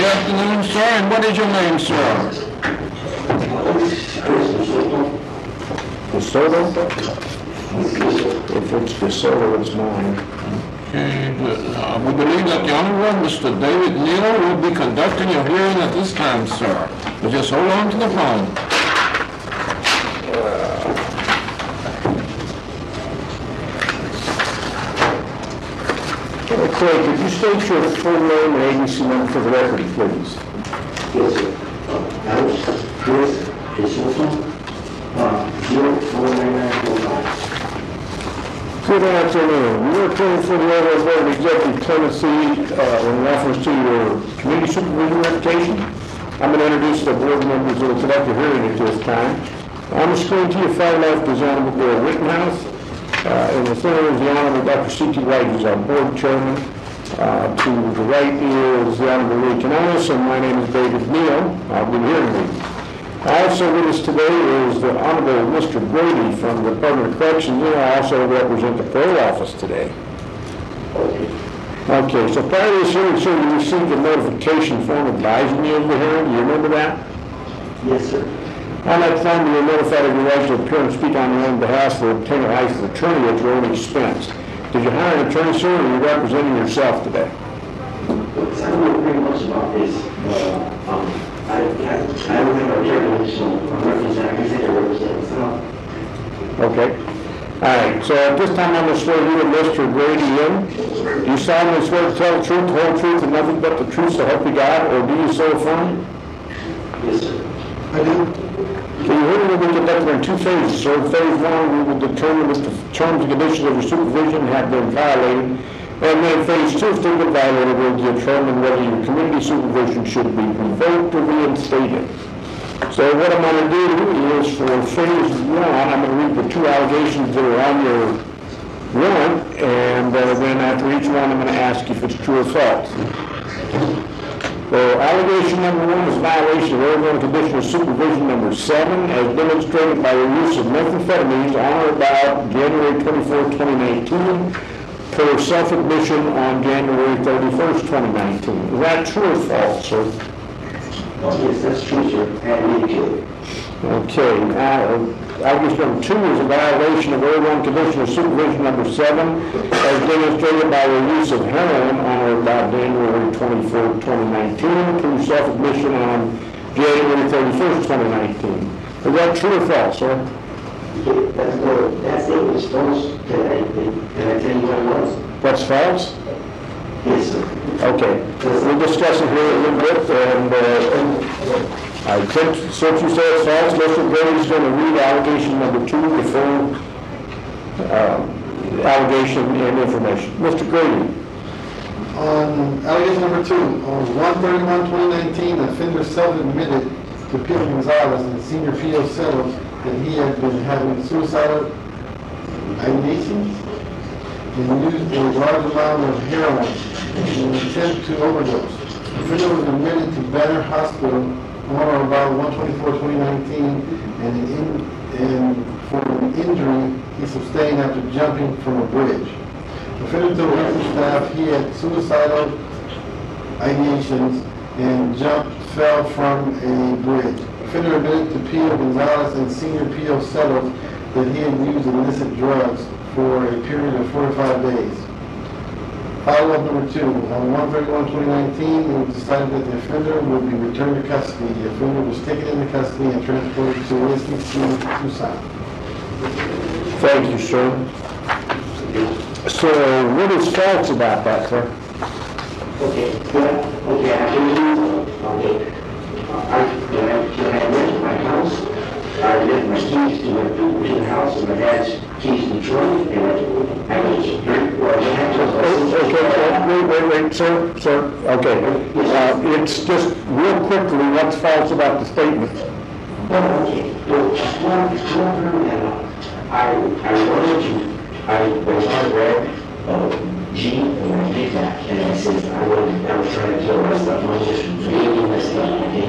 Good afternoon, sir, and what is your name, sir? DeSoto? If it's DeSoto, it's mine. Okay, we believe that the Honorable Mr. David Neal will be conducting your hearing at this time, sir. So just hold on to the phone. Okay, could you state your full name and agency number for the record, please? Yes, sir. Alex Chris DeSoto, 049945. Good afternoon. You are appearing for the order of Board of Executive Clemency in reference to your community supervision reputation. I'm going to introduce the board members who will conduct the hearing at this time. On the screen to your far left is Honorable Bill Rittenhouse. In the center is the Honorable Dr. C.T. White, who's our board chairman. To the right is the Honorable Lee Canonis, and my name is David Neal. I'll be hearing you. Also with us today is the Honorable Mr. Brady from the Department of Corrections, and I also represent the parole office today. Okay, so prior to this hearing, sir, you received a notification form advising you of the hearing. Do you remember that? Yes, sir. On that form, you were notified of your right to appear and speak on your own behalf for obtaining a licensed attorney at your own expense. Did you hire an attorney, sir, or are you representing yourself today? I don't know very much about this. I don't have a attorney, so I'm representing, I can say I represent myself. Okay. All right, so at this time, I'm going to swear you and Mr. Brady in. Do you solemnly swear to tell the truth, the whole truth, and nothing but the truth, so help you God, or do you so affirm? Yes, sir. I do. Okay, your hearing will be conducted in two phases, sir. Phase one, we will determine if the terms and conditions of your supervision have been violated. And then phase two, if they've been violated, will determine whether your community supervision should be revoked or reinstated. So what I'm going to do is for phase one, I'm going to read the two allegations that are on your warrant, and then after each one, I'm going to ask if it's true or false. So allegation number one is violation of Oregon Conditional Supervision number 7 as demonstrated by the use of methamphetamines on or about January 24, 2019 per self-admission on January 31st, 2019. Is that true or false, sir? Yes, that's true, sir. And you. Okay, allegation number 2 is a violation of Oregon Conditional Supervision number 7 as demonstrated by the use of heroin on or about January 24, 2019 through self-admission on January 31st, 2019. Is that true or false, sir? That statement is false. Can I tell you what it was? That's false? Yes, sir. Okay, we'll discuss it here a little bit, and since you say it's false, Mr. Brady's going to read allegation number 2, the full allegation and information. Mr. Grady. On allegation number 2, on 1/31/2019, the offender self-admitted to Pedro Gonzalez and Senior P.O. Settle that he had been having suicidal ideations and used a large amount of heroin in an attempt to overdose. The offender was admitted to Banner Hospital on or about 1/24/2019 and for an injury he sustained after jumping from a bridge. The offender told medical staff he had suicidal ideations and fell from a bridge. The offender admitted to P.O. Gonzalez and Senior P.O. Settle that he had used illicit drugs for a period of 4 to 5 days. Follow-up number 2, on 1/31/2019, it was decided that the offender would be returned to custody. The offender was taken into custody and transported to Whiskey City, Tucson. Thank you, sir. So what is false about that, sir? Okay, I can when I went to my house, I left my keys to the house and my dad's keys in the trunk, and I was Wait, sir. Okay. It's just real quickly, what's false about the statement? okay. Well, just one I was on the red G, and I did that, and I said I was trying to kill myself. I was just reading myself, okay?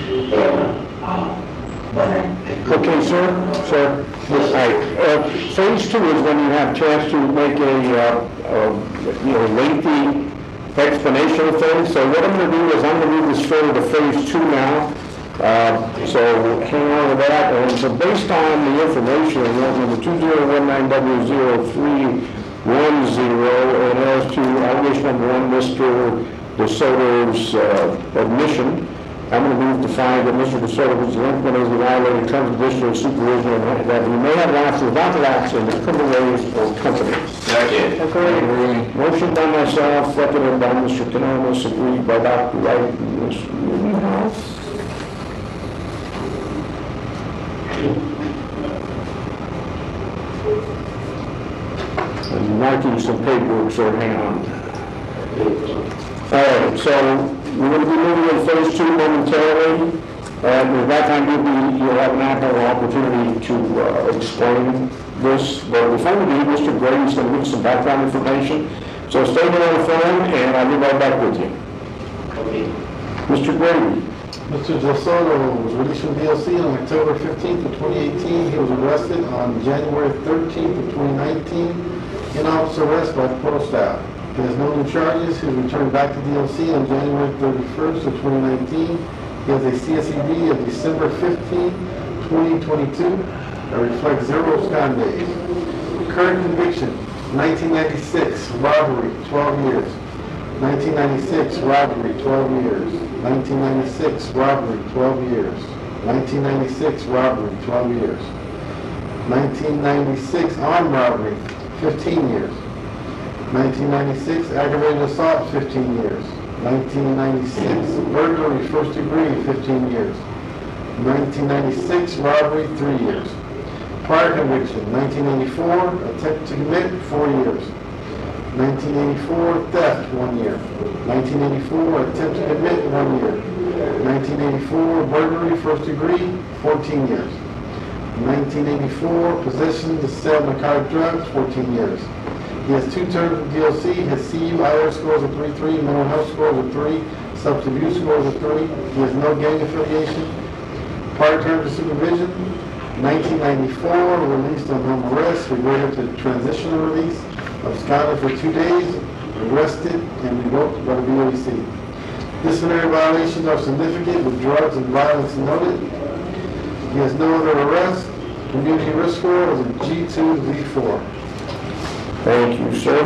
Okay, sir. All right. Phase 2 is when you have a chance to make a lengthy explanation of things. So what I'm going to do is I'm going to move this forward to phase 2 now. So hang on to that. And so based on the information, warrant number 2019-W0310, and as to allegation number 1, Mr. DeSoto's admission, I'm going to move to find that Mr. DeSoto was delinquent as a violating terms of district supervision and that he may have lapsed without lapse in the criminal ways or company. Second. Okay, motion by myself, seconded by Mr. Canonis, agreed by Dr. Wright and Ms. Newhouse. I'm marking some paperwork, so hang on. All right, so we're going to be moving in phase 2 momentarily. At that time, you'll have an ample opportunity to explain this. But before we do, Mr. Grady's going to give us some background information. So stay here on the phone, and I'll be right back with you. Okay. Mr. Grady. Mr. DeSoto was released from DLC on October 15th of 2018. He was arrested on January 13th of 2019 in office arrest by Portal staff. He has no new charges. He was returned back to DLC on January 31st of 2019. He has a CSED of December 15, 2022 that reflects 0 scan days. Current conviction, 1996, robbery, 12 years. 1996, robbery, 12 years. 1996, robbery, 12 years. 1996, robbery, 12 years. 1996, armed robbery, 15 years. 1996, aggravated assault, 15 years. 1996, burglary, first degree, 15 years. 1996, robbery, 3 years. Prior conviction, 1984, attempt to commit, 4 years. 1984, theft, 1 year. 1984, attempt to commit, 1 year. 1984, burglary, first degree, 14 years. 1984, possession to sell narcotic drugs, 14 years. He has 2 terms of DLC. His CU-IR scores are 3.3, mental health scores are 3, substance abuse scores are 3. He has no gang affiliation. Prior terms of supervision, 1994, released on home arrest, reverted to transitional release, absconded for 2 days, arrested, and revoked by the BOEC. Disciplinary violations are significant with drugs and violence noted. He has no other arrest. Community risk score is a G2, V4. Thank you, sir.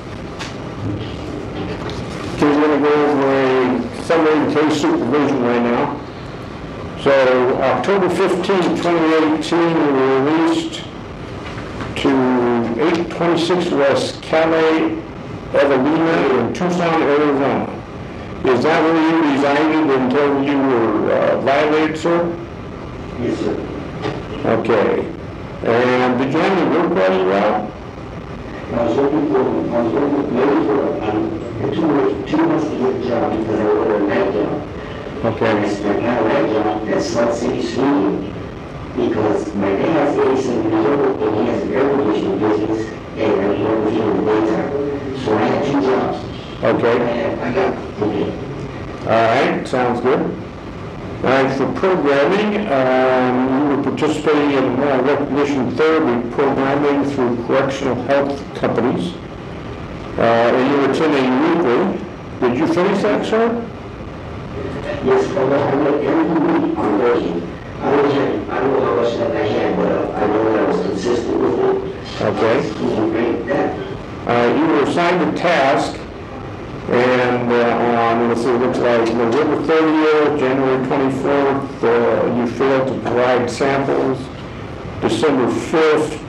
Okay, we're going to go over a summary of case supervision right now. So, October 15, 2018, we were released to 826 West Calle Evelina in Tucson, Arizona. Is that where you resided until you were violated, sir? Yes, sir. Okay. And did you have any work while you were out? I was working maybe for 2 months to get a job because I worked at a night job. Okay. And I got a night job at Salt City Swinging because my dad's 87 years old and he has an air conditioning business and I work with him in the daytime. So I had 2 jobs. Okay. And I got okay. All right, sounds good. All right, for programming, you were participating in recognition therapy programming through correctional health companies, and you were attending weekly. Did you finish that, sir? Yes, I went every week on Thursday. I don't know how much that I had, but I know that I was consistent with it. Okay. You were assigned a task, and let's see, it looks like November 30th, January 24th, you failed to provide samples. December 5th,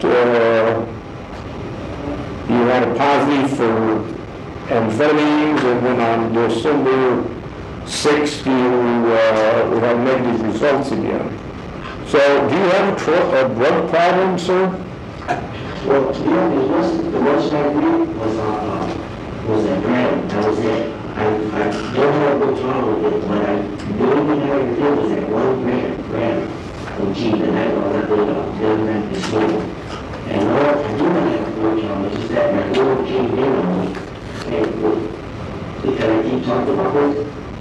you had a positive for amphetamines, and then on December 6th, you had negative results again. So, do you have a drug problem, sir? Well, to be honest, the worst I did was a brand. That was it. I don't have a good time with it, but the only thing I ever did was that 1 gram of G, and that was a good gram to smoke. And all I do not have a good time is just that my girl came in on me, and because I keep talking about it.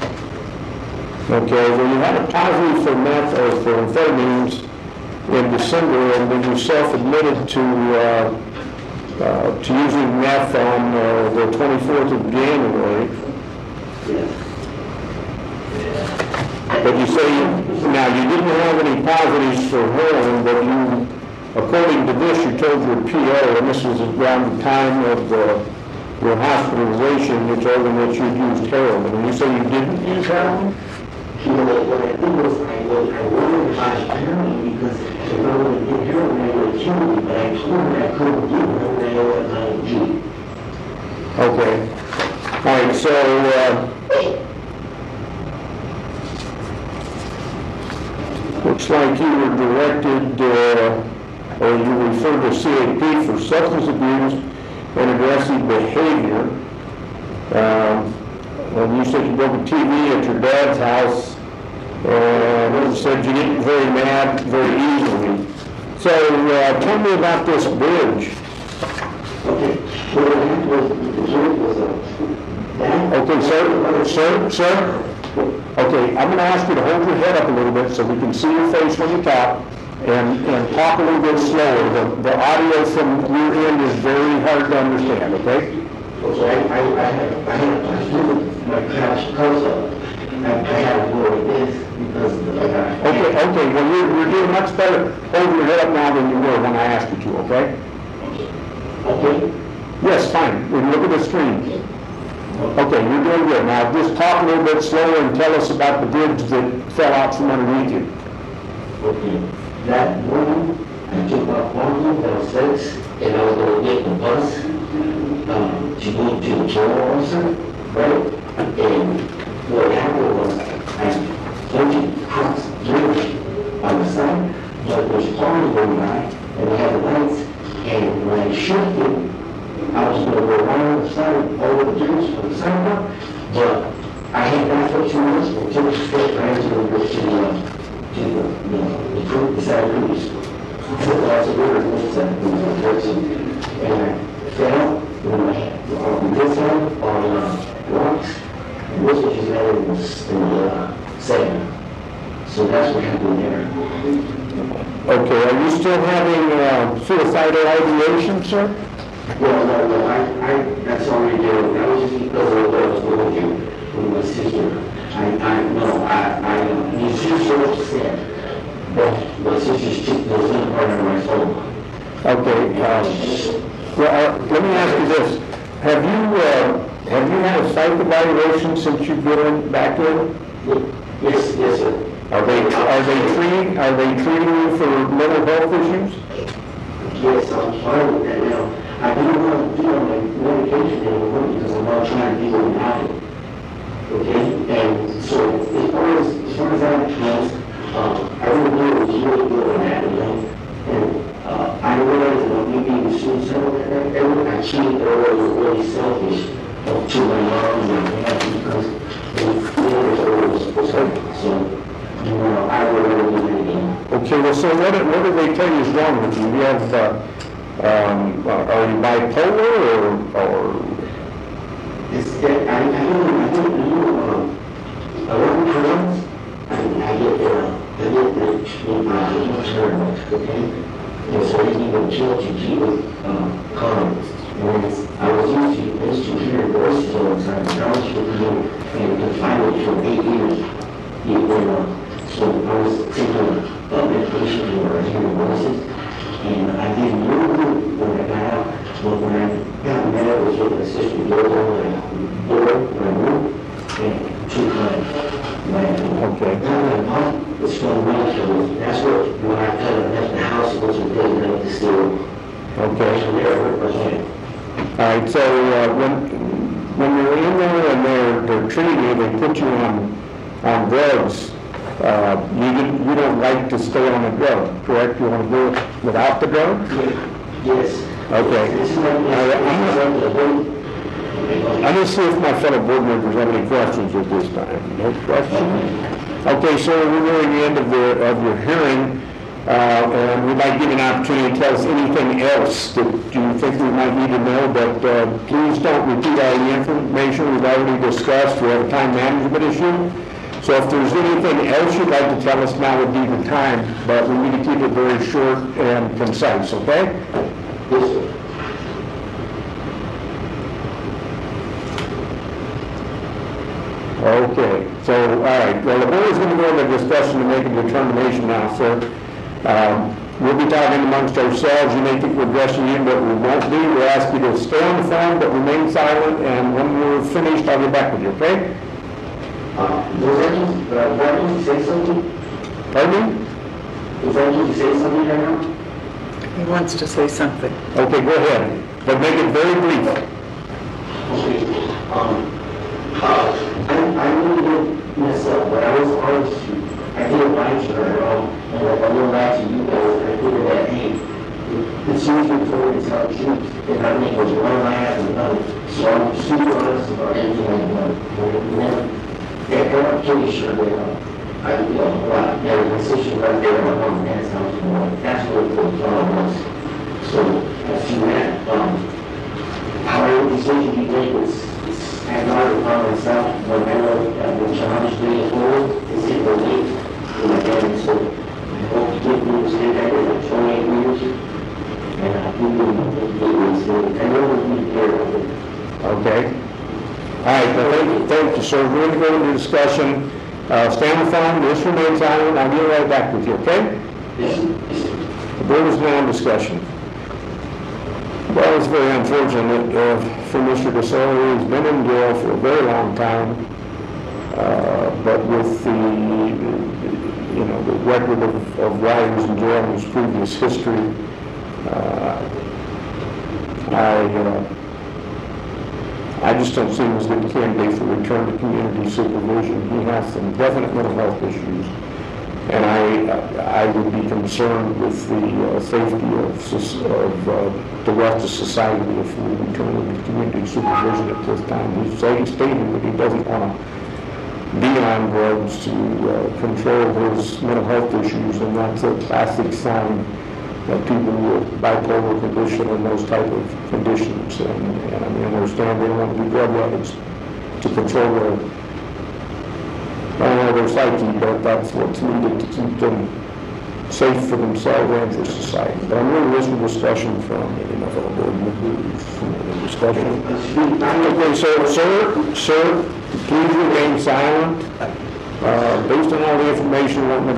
Okay, well, you had a positive for meth or for amphetamines in December, and then you self-admitted to using meth on the 24th of January. Yes. But you say, now, you didn't have any positives for heroin, but you, according to this, you told your PO, and this was around the time of your hospitalization, you told them that you'd used heroin, and you say you didn't use heroin? What I did was I wanted to buy heroin because if I would have did heroin, I would have killed me, but I told her I couldn't do heroin at IMG. Okay. All right, so, looks like you were directed, or you referred to CAP for substance abuse and aggressive behavior. And you said you broke a TV at your dad's house, and you said you get very mad very easily. So tell me about this bridge. Okay, what happened was the bridge was Okay, sir. Okay, I'm going to ask you to hold your head up a little bit so we can see your face when you talk, and talk a little bit slower. The audio from your end is very hard to understand, okay? So I had my crash close-up. I had to go like this because Okay, well, you're doing much better. Hold your head up now than you were when I asked you to, okay? Okay. Yes, fine. We look at the screen. Okay, you're doing good. Now, just talk a little bit slower and tell us about the bridge that fell out from underneath you. Okay. That morning, I took my phone that was 6, and I was going to get the bus to go to the jail officer, right? And what happened was I entered the house drinking on the side, but there's cars going by, and they had the lights, and when I shifted, I was going to go around the side over the bridge on the sidewalk, but I had backed up 2 minutes and took a straight right to the side police. I took lots of orders and I fell on this side on rocks, and this was just in the sand. So that's what happened there. Okay, are you still having suicidal ideation, sir? Well, no, that's already there. That was just because of what I was going through with my sister. You see so much sad, but my sister's was in part of my soul. Okay, well, let me ask you this. Have you had a psych evaluation since you've been back in? Yes, sir. Are they treating you for mental health issues? Yes, I'm fine with that now. I didn't want to do my medication anymore because I'm not trying to deal with it. Okay? And so as far as that goes, I really knew it was really good on that, you know? And I realized that me being suicidal that night, I cheated earlier was really selfish to my mom and my dad because they were so, you know, I would never do it again. Okay, well, so what do they tell you is wrong with you? You have, are you bipolar or? It's that I work times, and I get the turn, okay? And so they even killed to keep with comments. And I was used to hearing voices all the time. I was being confined for 8 years. So I was taking medication for hearing voices. And I did really good when I got out. But when I got mad, I was with my sister, go over my door, my room, and took my Okay. my mom was from Winfield. That's when I kind of left the house and was really up the store. Okay. So there I hurt my hand. All right, so when you're in there and they're treating you, they put you on drugs. You don't like to stay on a drug, correct? You want to go without the drug? Yes. Okay. I'm going to see if my fellow board members have any questions at this time. No questions? Okay, so we're nearing the end of your hearing, and we'd like to give you an opportunity to tell us anything else that you think we might need to know, but please don't repeat all the information we've already discussed. We have a time management issue. So if there's anything else you'd like to tell us, now would be the time, but we need to keep it very short and concise, okay? Yes, sir. Okay, so, all right, well, the board is going to go into discussion to make a determination now, sir. We'll be talking amongst ourselves. You may think we're addressing you, but we won't be. We'll ask you to stay on the phone, but remain silent, and when we're finished, I'll get back with you, okay? Was that you say something? Pardon me? Was that you say something right now? He wants to say something. Okay, go ahead, but make it very brief. Okay. I really didn't mess up, but I was on to, I didn't like her, and like I went back to you guys, and I figured that, hey, the truth before it's not the truth, and I think it was one laugh and another. So I'm super honest about everything I've done. And I'm pretty sure that, my sister right there, my mom and dad's house, that's what the problem was. So, I see that, however decision you make was, I thought upon myself, when I know that the challenge being forward is in the way, and so I hope to get me to stay back in 28 years, and I think we'll I know we'll be here. Okay. All right, well, thank you, sir. We're going to go into discussion. Stay on the phone, just remain silent, I'll be right back with you, okay? Yes, sir. The board is now in discussion. Well, it's very unfortunate for Mr. DeSoto. He's been in jail for a very long time, but with the record of why he was in jail and his previous history, I just don't see him as a good candidate for return to community supervision. He has some definite mental health issues, and I would be concerned with the safety of the rest of society if we return him to community supervision at this time. He's stated that he doesn't want to be on drugs to control his mental health issues, and that's a classic sign that people with bipolar condition and those type of conditions, and I mean, I understand they want to be drug addicts to control their psyche, but that's what's needed to keep them safe for themselves and for society. But I'm going to listen to discussion from maybe enough of a board members from the discussion. Okay, sir, please remain silent. Based on all the information, number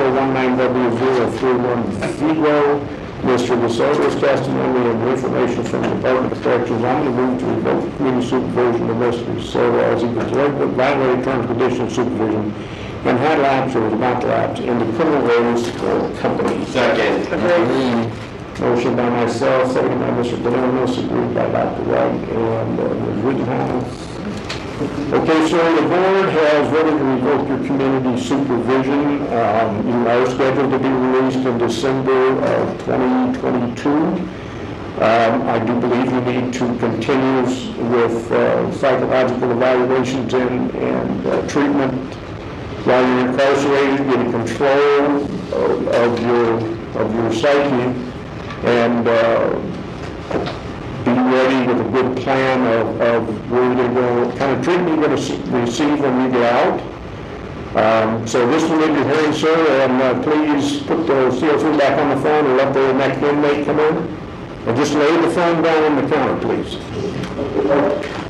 2019W03130, Mr. DeSoto's testimony and the information from the Department of Corrections, I'm going to move to revoke community supervision of Mr. DeSoto as he violated terms and conditions of supervision and had lapsed or was about to lapse into criminal ways or company. Second. Motion by myself, second by Mr. Denonis, agreed by Dr. Wright and Ms. Rittenhouse. Okay, sir, the board has voted to revoke your community supervision. You are scheduled to be released in December of 2022. I do believe you need to continue with psychological evaluations and treatment while you're incarcerated, get control of your psyche, and be ready with a good plan of where you're going to go, what kind of treatment you're going to receive when you get out. So this will end your hearing, sir, and please put the CO3 back on the phone and let the next inmate come in. And just lay the phone down on the counter, please.